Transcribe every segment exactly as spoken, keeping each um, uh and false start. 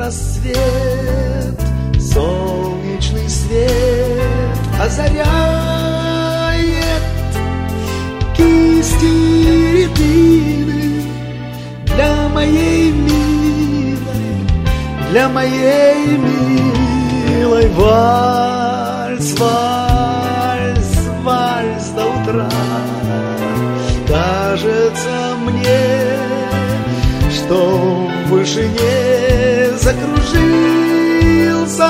рассвет, солнечный свет озаряет кисти рябины для моей милой, для моей милой. Вальс, вальс, вальс до утра. Кажется мне, что в вышине закружился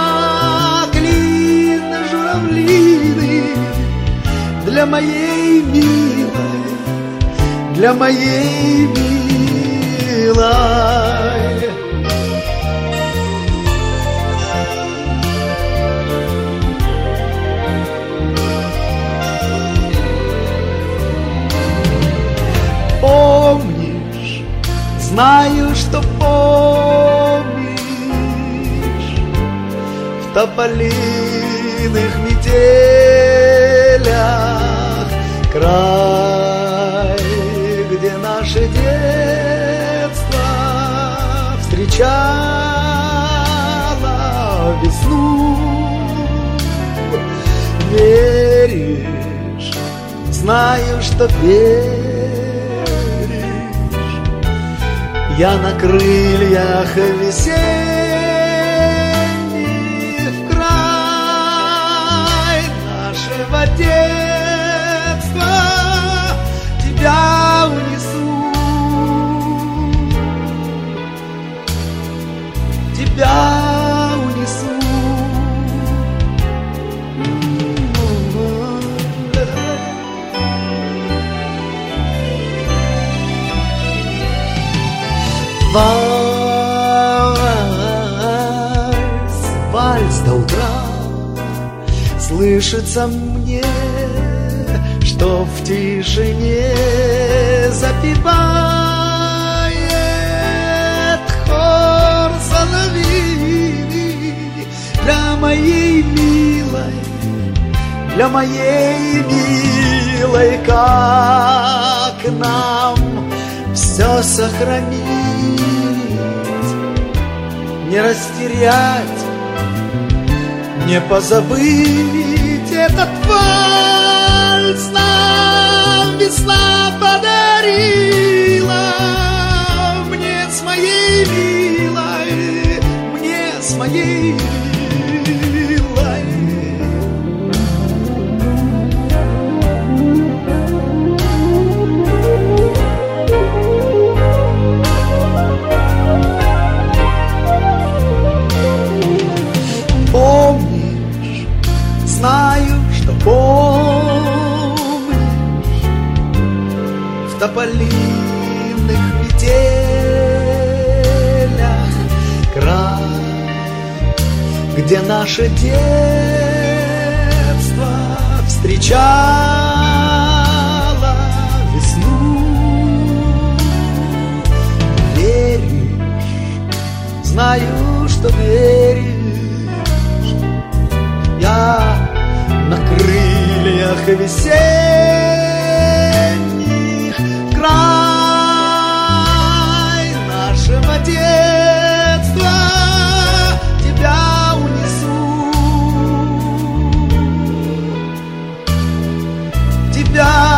клин журавлиный для моей милой, для моей милой. Помнишь, знаю, что помнишь, в тополиных метелях край, где наше детство встречало весну. Веришь, знаю, что веришь, я на крыльях весенних в край нашего детства тебя унесу, тебя унесу. Вальс, вальс до утра. Слышится мне, что в тишине запевает хор соловьиный для моей милой, для моей милой. Как нам все сохранить, не растерять, не позабыть этот вальс нам весна подарила. Мне с моей милой, мне с моей милой. Помнишь, знаю, что помнишь, в тополиных метелях край, где наше детство встречало весну. Веришь, знаю, что веришь, я на крыльях весенних край нашего детства тебя унесу, тебя